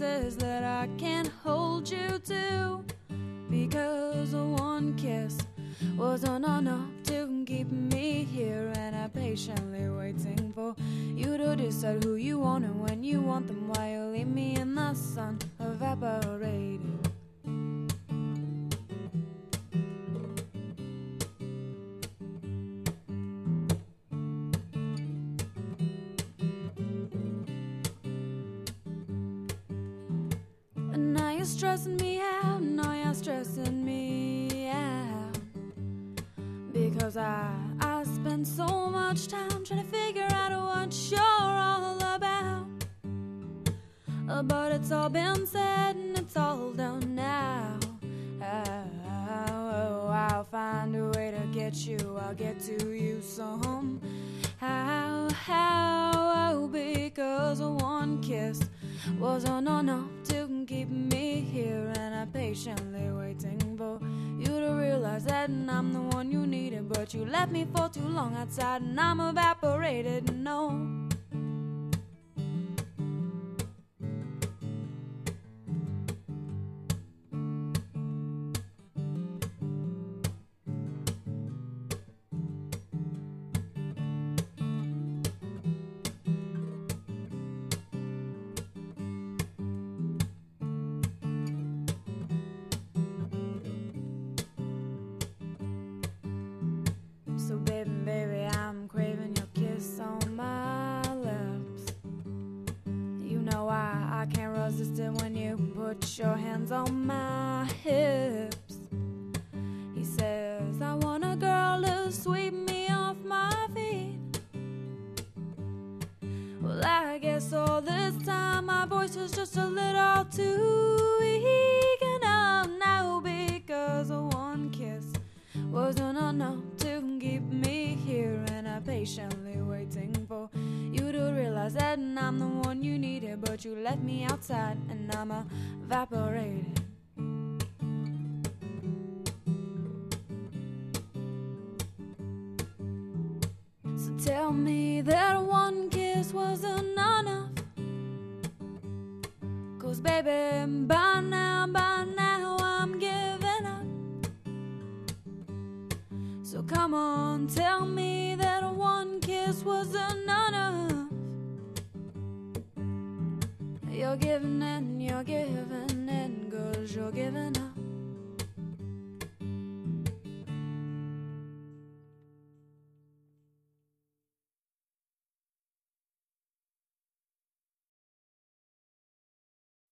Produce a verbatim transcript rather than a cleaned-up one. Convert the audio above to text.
promises that I can't hold you to, because one kiss wasn't enough to keep me here, and I'm patiently waiting for you to decide who you want and when you want them, while you leave me in the sun evaporating. And now you're stressing me out, now you're stressing me out, because I, I spend so much time trying to figure out what you're all about. Uh, but it's all been said and it's all done now. Oh, I'll find a way to get you, I'll get to you somehow, how, oh, because one kiss wasn't enough to keep me here, and I'm patiently waiting for you to realize that I'm the one you needed, but you left me for too long outside and I'm evaporated. No. So baby, baby, I'm craving your kiss on my lips. You know I, I can't resist it when you put your hands on my hips. He says, I want a girl to sweep me off my feet. Well, I guess all this time my voice was just a little too weak enough now, because one kiss wasn't enough to keep me here, and I'm patiently waiting for you to realize that I'm the one you needed, but you left me outside and I'm evaporated. So tell me that one kiss wasn't enough, 'cause baby, by now, by now I'm giving up. So come on, tell me that one kiss wasn't enough. You're giving in, you're giving in, 'cause you're giving up.